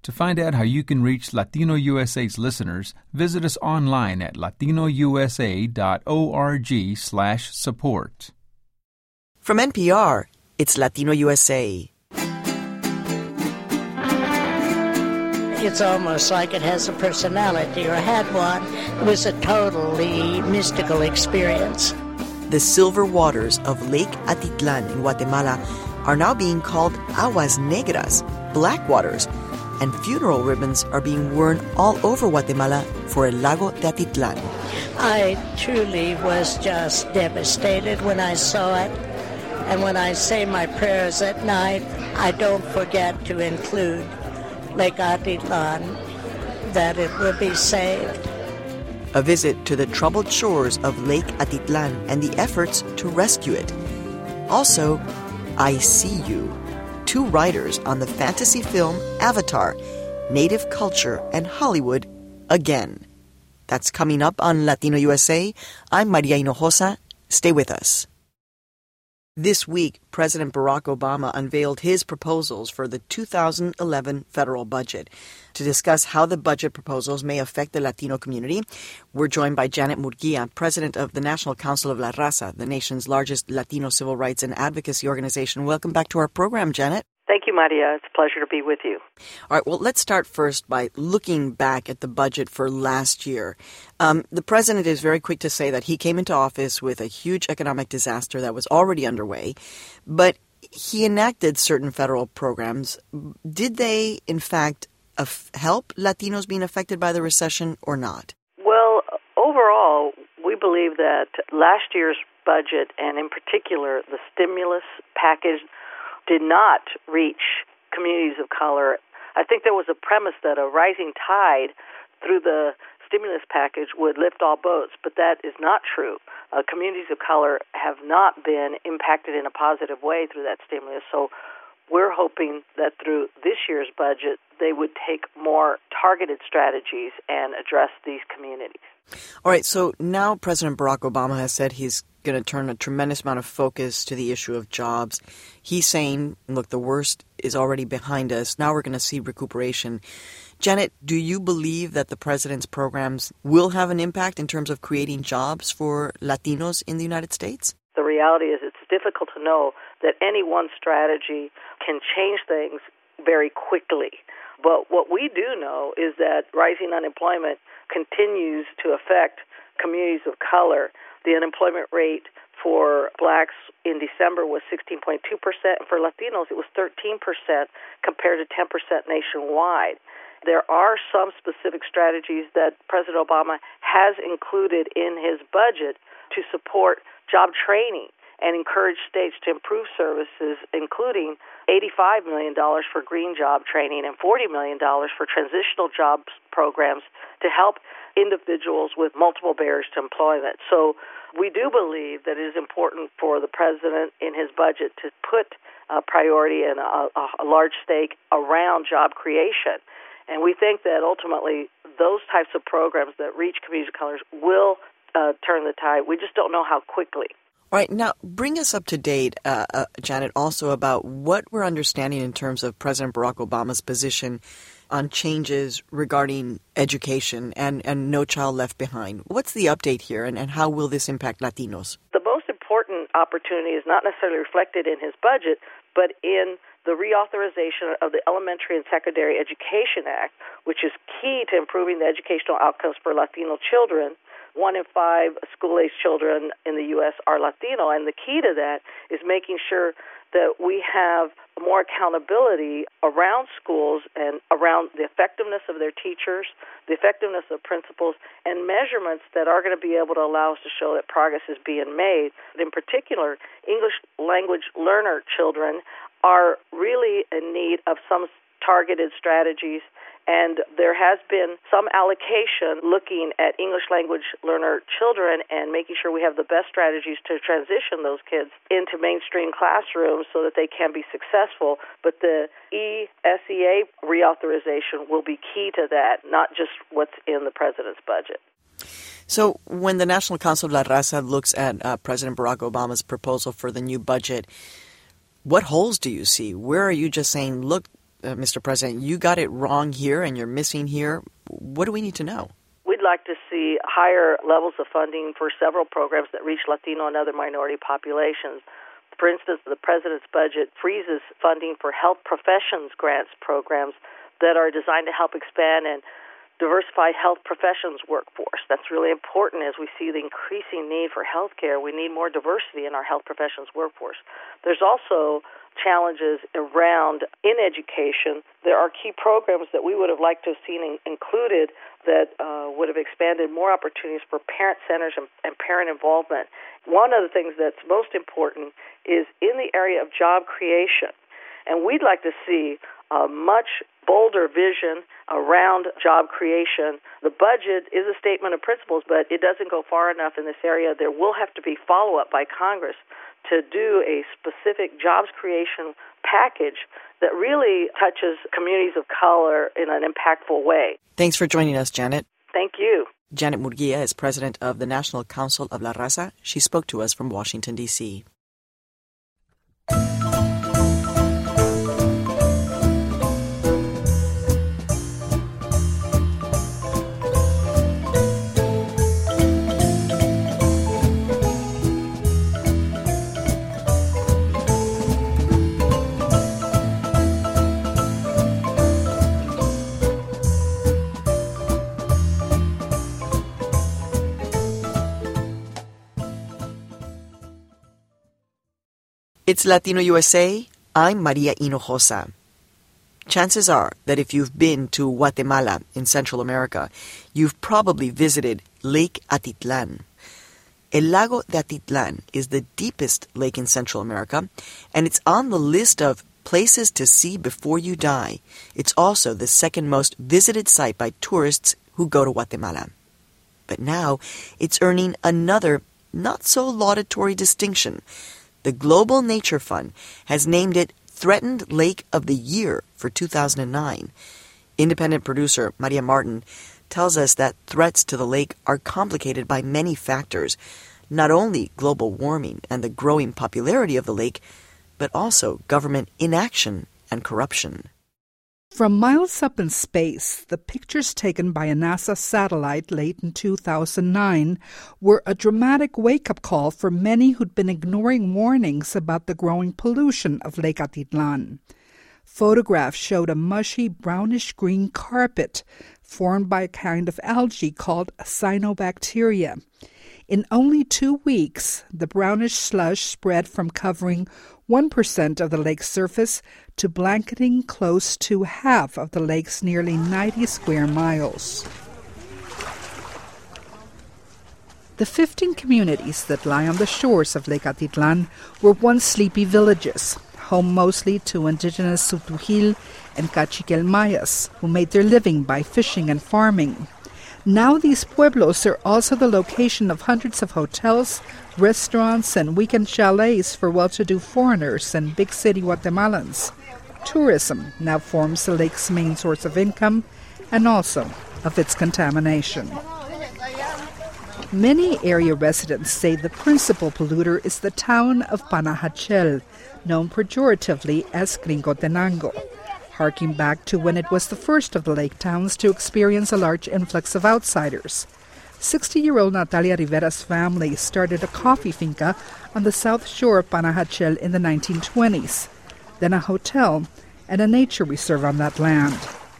To find out how you can reach Latino USA's listeners, visit us online at latinousa.org/support. From NPR, it's Latino USA. It's almost like it has a personality or had one. It was a totally mystical experience. The silver waters of Lake Atitlan in Guatemala are now being called aguas negras, black waters, and funeral ribbons are being worn all over Guatemala for El Lago de Atitlan. I truly was just devastated when I saw it. And when I say my prayers at night, I don't forget to include Lake Atitlan, that it will be saved. A visit to the troubled shores of Lake Atitlan and the efforts to rescue it. Also, I See You, two writers on the fantasy film Avatar, Native Culture and Hollywood Again. That's coming up on Latino USA. I'm Maria Hinojosa. Stay with us. This week, President Barack Obama unveiled his proposals for the 2011 federal budget. To discuss how the budget proposals may affect the Latino community, we're joined by Janet Murguia, president of the National Council of La Raza, the nation's largest Latino civil rights and advocacy organization. Welcome back to our program, Janet. Thank you, Maria. It's a pleasure to be with you. All right, well, let's start first by looking back at the budget for last year. The president is very quick to say that he came into office with a huge economic disaster that was already underway, but he enacted certain federal programs. Did they, in fact, help Latinos being affected by the recession or not? Well, overall, we believe that last year's budget, and in particular the stimulus package, did not reach communities of color. I think there was a premise that a rising tide through the stimulus package would lift all boats, but that is not true. Communities of color have not been impacted in a positive way through that stimulus, so we're hoping that through this year's budget, they would take more targeted strategies and address these communities. All right, so now President Barack Obama has said he's going to turn a tremendous amount of focus to the issue of jobs. He's saying, look, the worst is already behind us. Now we're going to see recuperation. Janet, do you believe that the president's programs will have an impact in terms of creating jobs for Latinos in the United States? The reality is it's difficult to know that any one strategy can change things very quickly. But what we do know is that rising unemployment continues to affect communities of color. The unemployment rate for blacks in December was 16.2%, and for Latinos it was 13% compared to 10% nationwide. There are some specific strategies that President Obama has included in his budget to support job training and encourage states to improve services, including $85 million for green job training and $40 million for transitional jobs programs to help individuals with multiple barriers to employment. So we do believe that it is important for the president in his budget to put a priority and a large stake around job creation. And we think that ultimately those types of programs that reach communities of color will turn the tide. We just don't know how quickly. All right, now bring us up to date, Janet, also about what we're understanding in terms of President Barack Obama's position on changes regarding education and No Child Left Behind. What's the update here, and how will this impact Latinos? The most important opportunity is not necessarily reflected in his budget, but in the reauthorization of the Elementary and Secondary Education Act, which is key to improving the educational outcomes for Latino children. 1 in 5 school-aged children in the U.S. are Latino, and the key to that is making sure that we have more accountability around schools and around the effectiveness of their teachers, the effectiveness of principals, and measurements that are going to be able to allow us to show that progress is being made. In particular, English language learner children are really in need of some targeted strategies, and there has been some allocation looking at English language learner children and making sure we have the best strategies to transition those kids into mainstream classrooms so that they can be successful. But the ESEA reauthorization will be key to that, not just what's in the president's budget. So when the National Council of La Raza looks at President Barack Obama's proposal for the new budget, what holes do you see? Where are you just saying, look, Mr. President, you got it wrong here and you're missing here. What do we need to know? We'd like to see higher levels of funding for several programs that reach Latino and other minority populations. For instance, the President's budget freezes funding for health professions grants programs that are designed to help expand and diversify health professions workforce. That's really important as we see the increasing need for health care. We need more diversity in our health professions workforce. There's also challenges around in education. There are key programs that we would have liked to have seen included that would have expanded more opportunities for parent centers and parent involvement. One of the things that's most important is in the area of job creation. And we'd like to see a much bolder vision around job creation. The budget is a statement of principles, but it doesn't go far enough in this area. There will have to be follow-up by Congress to do a specific jobs creation package that really touches communities of color in an impactful way. Thanks for joining us, Janet. Thank you. Janet Murguia is president of the National Council of La Raza. She spoke to us from Washington, D.C. It's Latino USA. I'm Maria Hinojosa. Chances are that if you've been to Guatemala in Central America, you've probably visited Lake Atitlan. El Lago de Atitlan is the deepest lake in Central America, and it's on the list of places to see before you die. It's also the second most visited site by tourists who go to Guatemala. But now it's earning another not-so-laudatory distinction. The Global Nature Fund has named it Threatened Lake of the Year for 2009. Independent producer Maria Martin tells us that threats to the lake are complicated by many factors, not only global warming and the growing popularity of the lake, but also government inaction and corruption. From miles up in space, the pictures taken by a NASA satellite late in 2009 were a dramatic wake-up call for many who'd been ignoring warnings about the growing pollution of Lake Atitlan. Photographs showed a mushy brownish-green carpet formed by a kind of algae called cyanobacteria. In only 2 weeks, the brownish slush spread from covering 1% of the lake's surface to blanketing close to half of the lake's nearly 90 square miles. The 15 communities that lie on the shores of Lake Atitlan were once sleepy villages, home mostly to indigenous Sutujil and Cachiquel Mayas, who made their living by fishing and farming. Now these pueblos are also the location of hundreds of hotels, restaurants, and weekend chalets for well-to-do foreigners and big-city Guatemalans. Tourism now forms the lake's main source of income and also of its contamination. Many area residents say the principal polluter is the town of Panajachel, known pejoratively as Gringotenango, harking back to when it was the first of the lake towns to experience a large influx of outsiders. 60-year-old Natalia Rivera's family started a coffee finca on the south shore of Panajachel in the 1920s, then a hotel and a nature reserve on that land.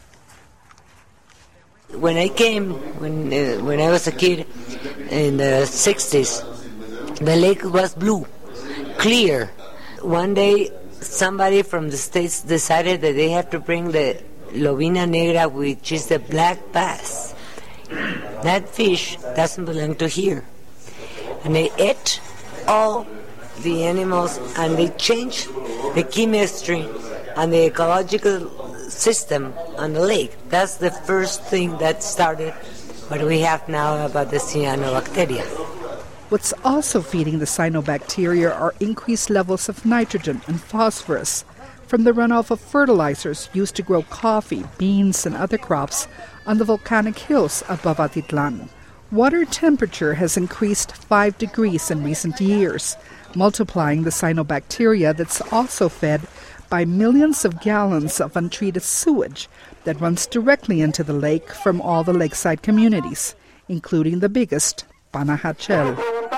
When I came, when I was a kid in the 60s, the lake was blue, clear. One day, somebody from the States decided that they have to bring the lobina negra, which is the black bass. That fish doesn't belong to here. And they ate all the animals, and they changed the chemistry and the ecological system on the lake. That's the first thing that started what we have now about the cyanobacteria. What's also feeding the cyanobacteria are increased levels of nitrogen and phosphorus from the runoff of fertilizers used to grow coffee, beans, and other crops on the volcanic hills above Atitlan. Water temperature has increased 5 degrees in recent years, multiplying the cyanobacteria that's also fed by millions of gallons of untreated sewage that runs directly into the lake from all the lakeside communities, including the biggest, Panajachel.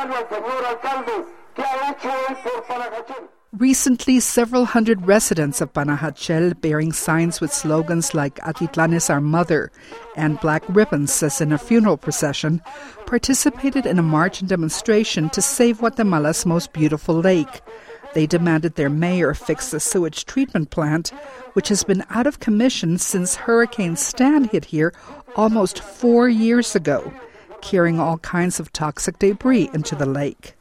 Recently, several hundred residents of Panajachel, bearing signs with slogans like Atitlan is our mother and black ribbons as in a funeral procession, participated in a march and demonstration to save Guatemala's most beautiful lake. They demanded their mayor fix the sewage treatment plant, which has been out of commission since Hurricane Stan hit here almost 4 years ago, carrying all kinds of toxic debris into the lake.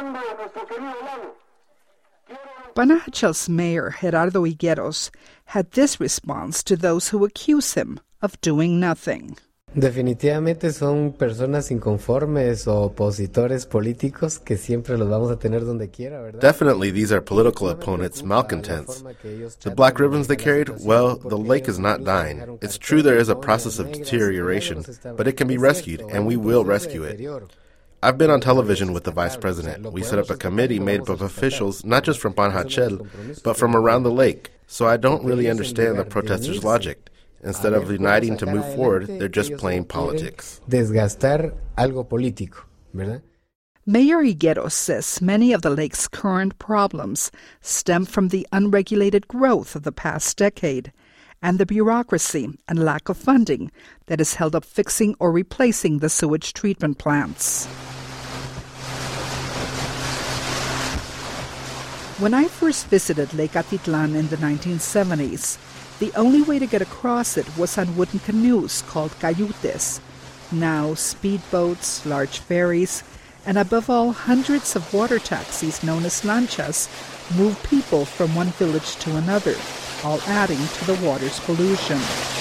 Panajachel's mayor, Gerardo Higueros, had this response to those who accuse him of doing nothing. Definitivamente son personas inconformes o opositores políticos que siempre los vamos a tener donde quiera, ¿verdad? Definitely these are political opponents, malcontents. The black ribbons they carried, well, the lake is not dying. It's true there is a process of deterioration, but it can be rescued, and we will rescue it. I've been on television with the vice president. We set up a committee made up of officials, not just from Panajachel, but from around the lake. So I don't really understand the protesters' logic. Instead of uniting to move forward, they're just playing politics. Desgastar algo político, ¿verdad? Mayor Higueros says many of the lake's current problems stem from the unregulated growth of the past decade and the bureaucracy and lack of funding that has held up fixing or replacing the sewage treatment plants. When I first visited Lake Atitlan in the 1970s, the only way to get across it was on wooden canoes called cayutes. Now, speedboats, large ferries, and above all, hundreds of water taxis known as lanchas move people from one village to another, all adding to the water's pollution.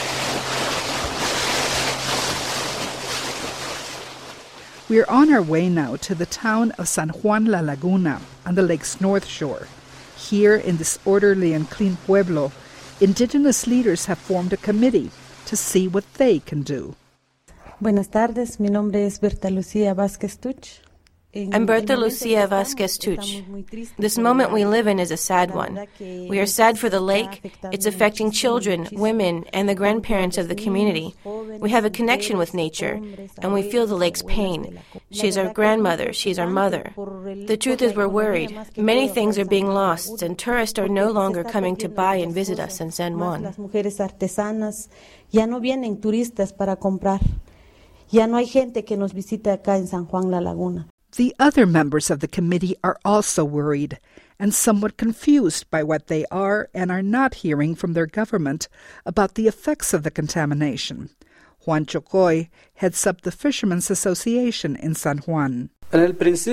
We are on our way now to the town of San Juan La Laguna on the lake's north shore. Here, in this orderly and clean pueblo, indigenous leaders have formed a committee to see what they can do. Buenas tardes, mi nombre es Berta Lucía Vázquez Tuch. I'm Berta Lucia Vasquez Tuch. This moment we live in is a sad one. We are sad for the lake. It's affecting children, women, and the grandparents of the community. We have a connection with nature, and we feel the lake's pain. She's our grandmother. She's our mother. The truth is we're worried. Many things are being lost, and tourists are no longer coming to buy and visit us in San Juan. Las mujeres artesanas ya no vienen turistas para comprar. Ya no hay gente que nos visite acá en San Juan La Laguna. The other members of the committee are also worried and somewhat confused by what they are and are not hearing from their government about the effects of the contamination. Juan Chocoy heads up the Fishermen's Association in San Juan. At first,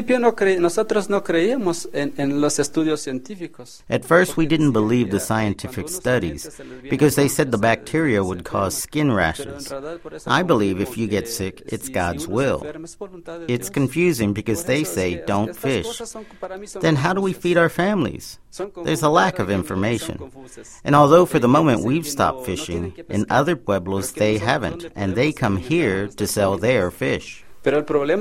we didn't believe the scientific studies because they said the bacteria would cause skin rashes. I believe if you get sick, it's God's will. It's confusing because they say don't fish. Then how do we feed our families? There's a lack of information. And although for the moment we've stopped fishing, in other pueblos they haven't, and they come here to sell their fish. The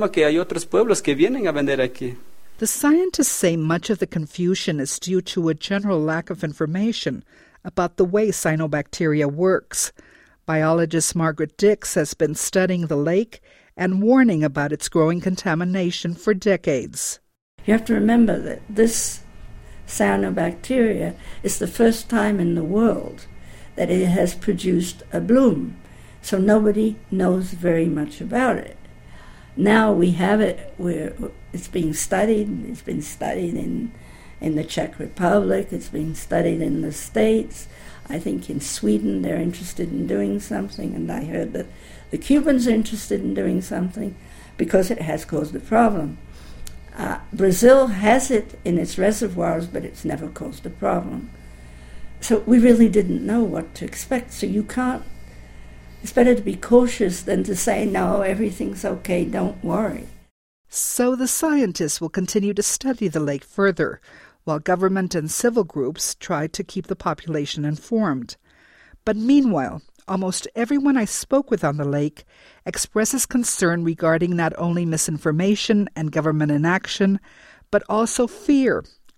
scientists say much of the confusion is due to a general lack of information about the way cyanobacteria works. Biologist Margaret Dix has been studying the lake and warning about its growing contamination for decades. You have to remember that this cyanobacteria is the first time in the world that it has produced a bloom, so nobody knows very much about it. Now we have it where it's being studied. It's been studied in the Czech Republic. It's being studied in the States. I think in Sweden they're interested in doing something, and I heard that the Cubans are interested in doing something because it has caused a problem. Brazil has it in its reservoirs, but it's never caused a problem. So we really didn't know what to expect. So you can't. It's better to be cautious than to say, no, everything's okay, don't worry. So the scientists will continue to study the lake further, while government and civil groups try to keep the population informed. But meanwhile, almost everyone I spoke with on the lake expresses concern regarding not only misinformation and government inaction, but also fear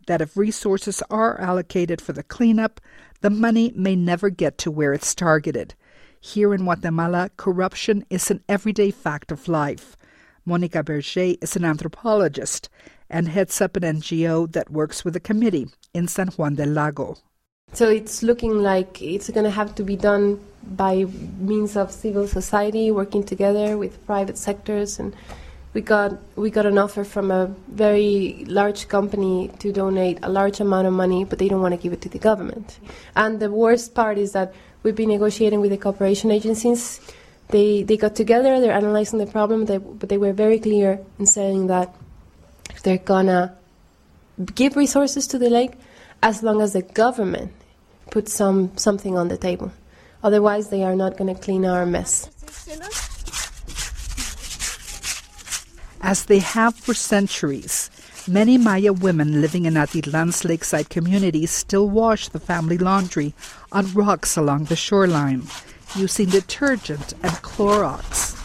that if resources are allocated for the cleanup, the money may never get to where it's targeted. Here in Guatemala, corruption is an everyday fact of life. Monica Berger is an anthropologist and heads up an NGO that works with a committee in San Juan del Lago. So it's looking like it's going to have to be done by means of civil society working together with private sectors, and we got an offer from a very large company to donate a large amount of money, but they don't want to give it to the government. And the worst part is that we've been negotiating with the cooperation agencies. They got together, they're analyzing the problem, but they were very clear in saying that if they're gonna give resources to the lake, as long as the government puts something on the table. Otherwise, they are not going to clean our mess. As they have for centuries, many Maya women living in Atitlan's lakeside communities still wash the family laundry on rocks along the shoreline, using detergent and Clorox.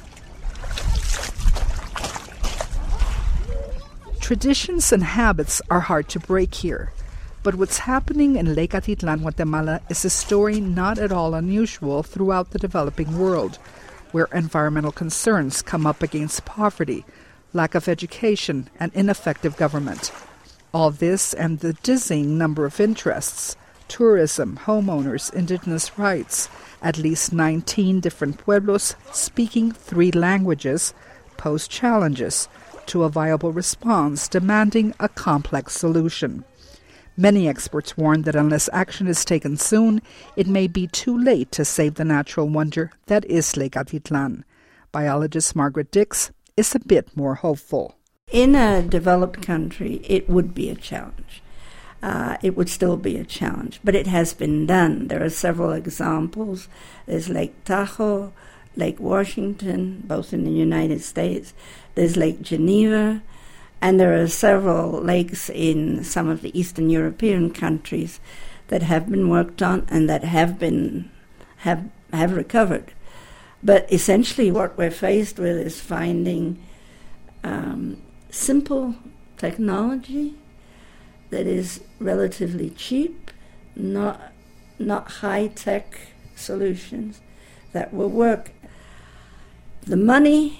Traditions and habits are hard to break here, but what's happening in Lake Atitlan, Guatemala, is a story not at all unusual throughout the developing world, where environmental concerns come up against poverty, lack of education, and ineffective government. All this and the dizzying number of interests: tourism, homeowners, indigenous rights, at least 19 different pueblos speaking 3 languages, pose challenges to a viable response demanding a complex solution. Many experts warn that unless action is taken soon, it may be too late to save the natural wonder that is Lake Atitlan. Biologist Margaret Dix is a bit more hopeful. In a developed country, it would be a challenge. It would still be a challenge, but it has been done. There are several examples. There's Lake Tahoe, Lake Washington, both in the United States. There's Lake Geneva, and there are several lakes in some of the Eastern European countries that have been worked on and that have recovered. But essentially what we're faced with is finding simple technology that is relatively cheap, not high-tech solutions that will work. The money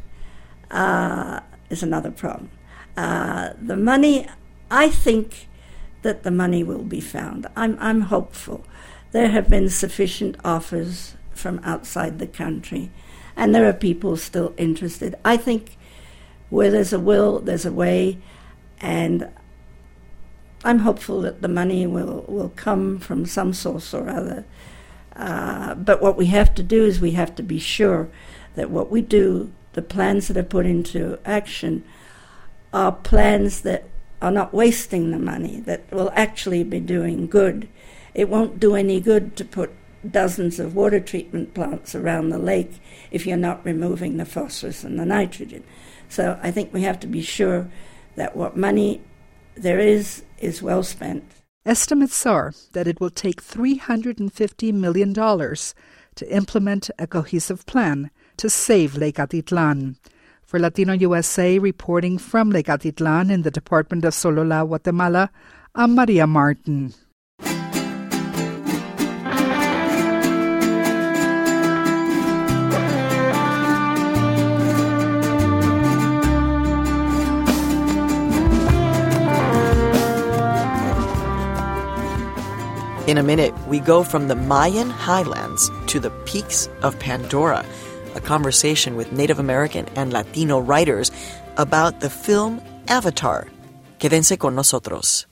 is another problem. The money, I think that the money will be found. I'm hopeful. There have been sufficient offers from outside the country, and there are people still interested. I think where there's a will, there's a way, and I'm hopeful that the money will come from some source or other. But what we have to do is we have to be sure that what we do, the plans that are put into action, are plans that are not wasting the money, that will actually be doing good. It won't do any good to put dozens of water treatment plants around the lake if you're not removing the phosphorus and the nitrogen. So I think we have to be sure that what money there is well spent. Estimates are that it will take $350 million to implement a cohesive plan to save Lake Atitlan. For Latino USA, reporting from Lake Atitlan in the Department of Sololá, Guatemala, I'm Maria Martin. In a minute, we go from the Mayan highlands to the peaks of Pandora, a conversation with Native American and Latino writers about the film Avatar. Quédense con nosotros.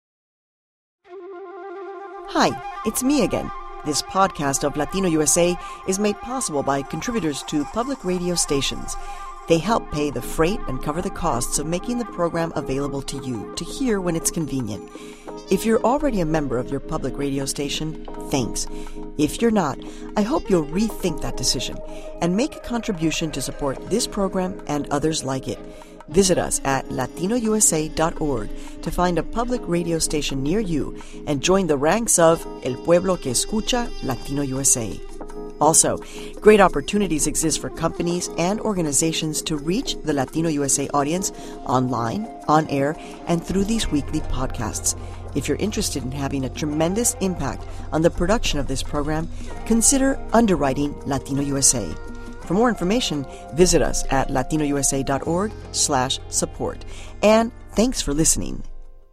Hi, it's me again. This podcast of Latino USA is made possible by contributors to public radio stations. They help pay the freight and cover the costs of making the program available to you to hear when it's convenient. If you're already a member of your public radio station, thanks. If you're not, I hope you'll rethink that decision and make a contribution to support this program and others like it. Visit us at latinousa.org to find a public radio station near you and join the ranks of El Pueblo que Escucha Latino USA. Also, great opportunities exist for companies and organizations to reach the Latino USA audience online, on air, and through these weekly podcasts. If you're interested in having a tremendous impact on the production of this program, consider underwriting Latino USA. For more information, visit us at latinousa.org/support. And thanks for listening.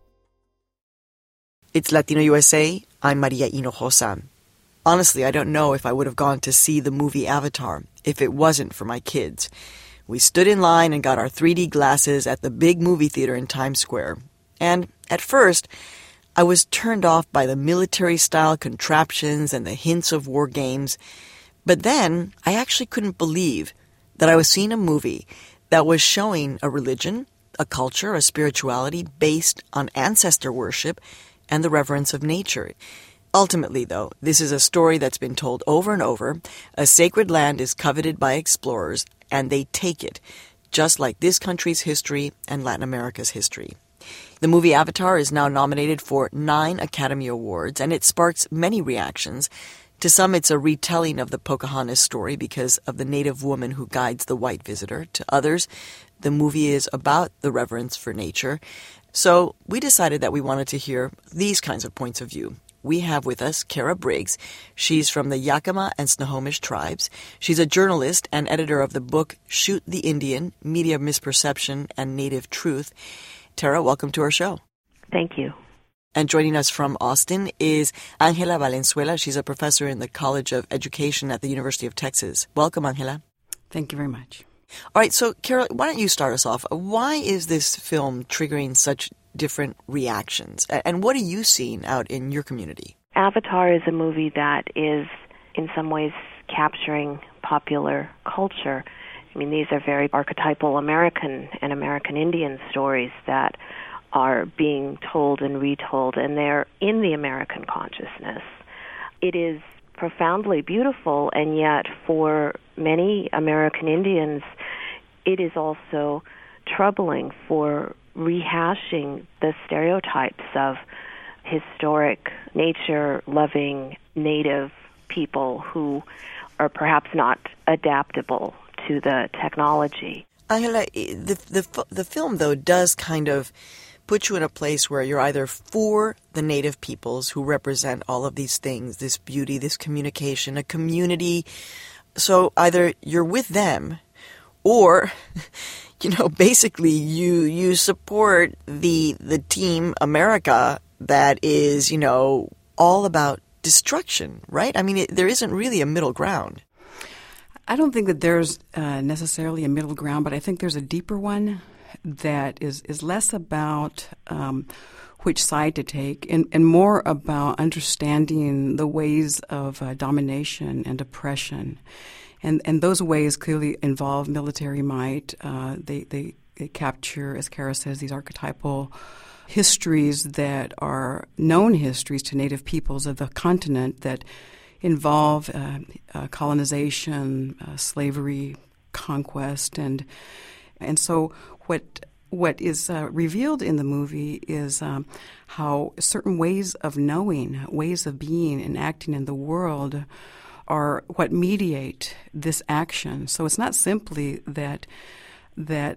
It's Latino USA. I'm Maria Hinojosa. Honestly, I don't know if I would have gone to see the movie Avatar if it wasn't for my kids. We stood in line and got our 3D glasses at the big movie theater in Times Square. And at first, I was turned off by the military-style contraptions and the hints of war games. But then, I actually couldn't believe that I was seeing a movie that was showing a religion, a culture, a spirituality based on ancestor worship and the reverence of nature. Ultimately, though, this is a story that's been told over and over. A sacred land is coveted by explorers, and they take it, just like this country's history and Latin America's history. The movie Avatar is now nominated for 9 Academy Awards, and it sparks many reactions. To some, it's a retelling of the Pocahontas story because of the native woman who guides the white visitor. To others, the movie is about the reverence for nature. So we decided that we wanted to hear these kinds of points of view. We have with us Kara Briggs. She's from the Yakama and Snohomish tribes. She's a journalist and editor of the book Shoot the Indian, Media Misperception and Native Truth. Tara, welcome to our show. Thank you. And joining us from Austin is Angela Valenzuela. She's a professor in the College of Education at the University of Texas. Welcome, Angela. Thank you very much. All right, so Carol, why don't you start us off? Why is this film triggering such different reactions? And what are you seeing out in your community? Avatar is a movie that is, in some ways, capturing popular culture. I mean, these are very archetypal American and American Indian stories that are being told and retold, and they're in the American consciousness. It is profoundly beautiful, and yet for many American Indians, it is also troubling for rehashing the stereotypes of historic, nature-loving native people who are perhaps not adaptable to the technology. Angela, the film, though, does kind of put you in a place where you're either for the native peoples who represent all of these things, this beauty, this communication, a community. So either you're with them or, basically you support the Team America that is, all about destruction, right? I mean, there isn't really a middle ground. I don't think that there's necessarily a middle ground, but I think there's a deeper one that is less about which side to take and more about understanding the ways of domination and oppression. And those ways clearly involve military might. They capture, as Kara says, these archetypal histories that are known histories to native peoples of the continent that involve colonization, slavery, conquest, and so what is revealed in the movie is how certain ways of knowing, ways of being and acting in the world are what mediate this action. So it's not simply that the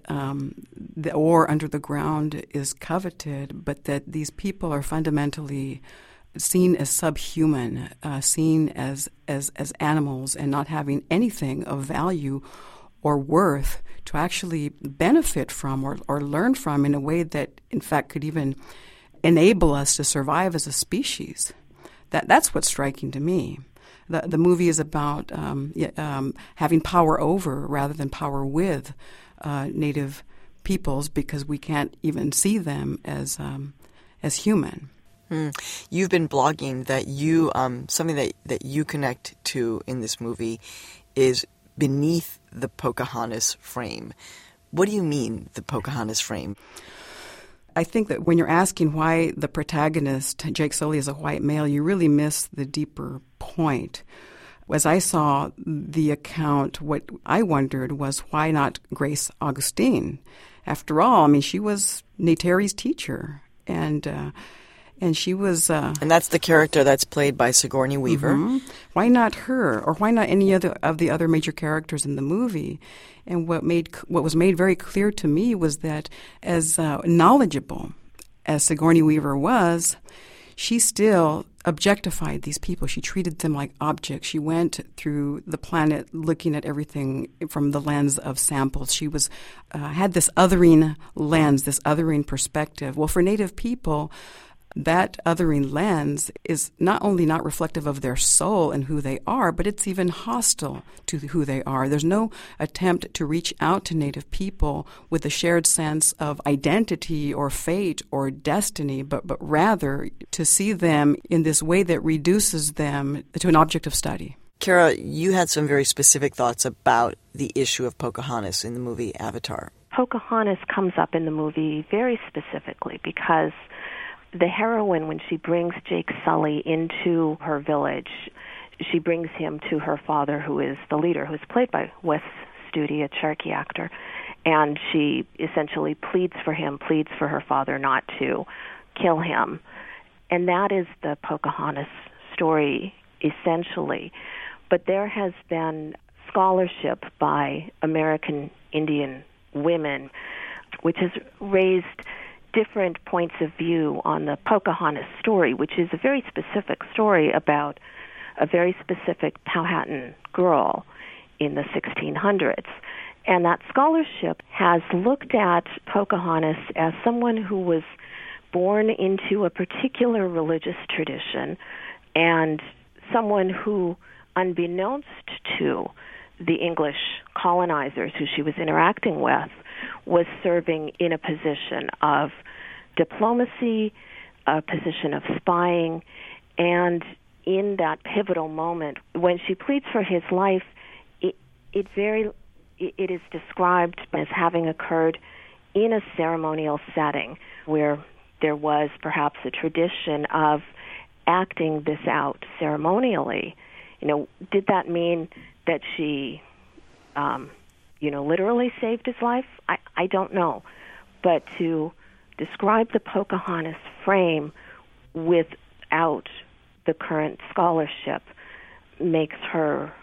ore under the ground is coveted, but that these people are fundamentally seen as subhuman, seen as animals and not having anything of value or worth to actually benefit from or learn from in a way that, in fact, could even enable us to survive as a species. That's what's striking to me. The movie is about having power over rather than power with native peoples because we can't even see them as human. You've been blogging that you something that you connect to in this movie is beneath the Pocahontas frame. What do you mean, the Pocahontas frame? I think that when you're asking why the protagonist, Jake Sully, is a white male, you really miss the deeper point. As I saw the account, what I wondered was why not Grace Augustine? After all, I mean, she was Neytiri's teacher, and And she was... and that's the character that's played by Sigourney Weaver. Mm-hmm. Why not her? Or why not any other of the other major characters in the movie? And what was made very clear to me was that as knowledgeable as Sigourney Weaver was, she still objectified these people. She treated them like objects. She went through the planet looking at everything from the lens of samples. She was had this othering lens, this othering perspective. Well, for Native people, that othering lens is not only not reflective of their soul and who they are, but it's even hostile to who they are. There's no attempt to reach out to Native people with a shared sense of identity or fate or destiny, but rather to see them in this way that reduces them to an object of study. Kara, you had some very specific thoughts about the issue of Pocahontas in the movie Avatar. Pocahontas comes up in the movie very specifically because the heroine, when she brings Jake Sully into her village, she brings him to her father, who is the leader, who's played by Wes Studi, a Cherokee actor, and she essentially pleads for her father not to kill him. And that is the Pocahontas story, essentially. But there has been scholarship by American Indian women, which has raised different points of view on the Pocahontas story, which is a very specific story about a very specific Powhatan girl in the 1600s. And that scholarship has looked at Pocahontas as someone who was born into a particular religious tradition and someone who, unbeknownst to the English colonizers who she was interacting with, was serving in a position of diplomacy, a position of spying, and in that pivotal moment, when she pleads for his life, it is described as having occurred in a ceremonial setting where there was perhaps a tradition of acting this out ceremonially. Did that mean that she literally saved his life? I don't know. But to describe the Pocahontas frame without the current scholarship makes her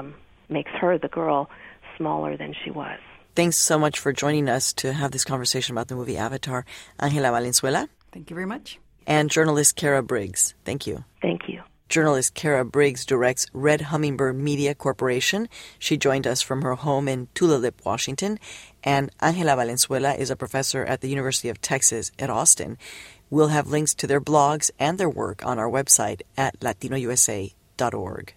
the girl smaller than she was. Thanks so much for joining us to have this conversation about the movie Avatar. Angela Valenzuela. Thank you very much. And journalist Kara Briggs. Thank you. Thank you. Journalist Kara Briggs directs Red Hummingbird Media Corporation. She joined us from her home in Tulalip, Washington. And Angela Valenzuela is a professor at the University of Texas at Austin. We'll have links to their blogs and their work on our website at latinousa.org.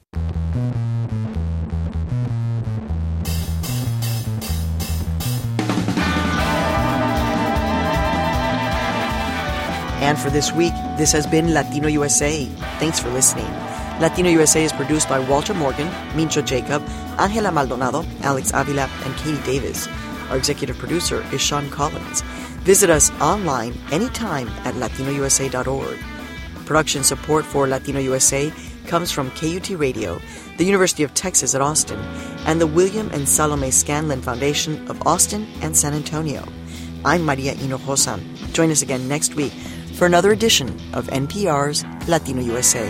And for this week, this has been Latino USA. Thanks for listening. Latino USA is produced by Walter Morgan, Mincho Jacob, Angela Maldonado, Alex Avila, and Katie Davis. Our executive producer is Sean Collins. Visit us online anytime at latinousa.org. Production support for Latino USA comes from KUT Radio, the University of Texas at Austin, and the William and Salome Scanlon Foundation of Austin and San Antonio. I'm Maria Hinojosa. Join us again next week for another edition of NPR's Latino USA.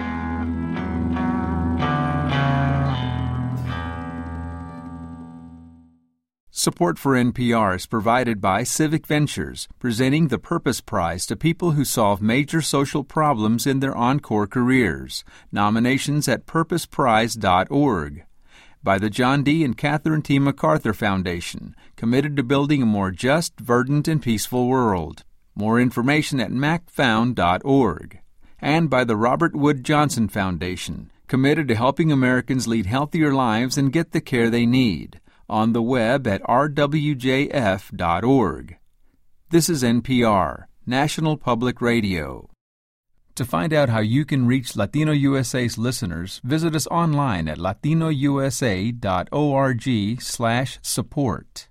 Support for NPR is provided by Civic Ventures, presenting the Purpose Prize to people who solve major social problems in their encore careers. Nominations at purposeprize.org. By the John D. and Catherine T. MacArthur Foundation, committed to building a more just, verdant, and peaceful world. More information at macfound.org. And by the Robert Wood Johnson Foundation, committed to helping Americans lead healthier lives and get the care they need. On the web at rwjf.org. This is NPR, National Public Radio. To find out how you can reach Latino USA's listeners, visit us online at latinousa.org/support.